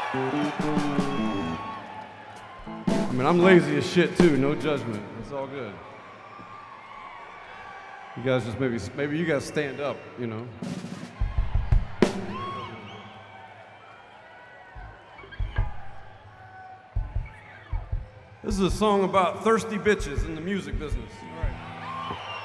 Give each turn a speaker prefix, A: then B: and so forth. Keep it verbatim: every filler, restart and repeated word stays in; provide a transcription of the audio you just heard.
A: I mean, I'm lazy as shit too, no judgment. It's all good. You guys just maybe, maybe you guys stand up, you know. This is a song about thirsty bitches in the music business. All right.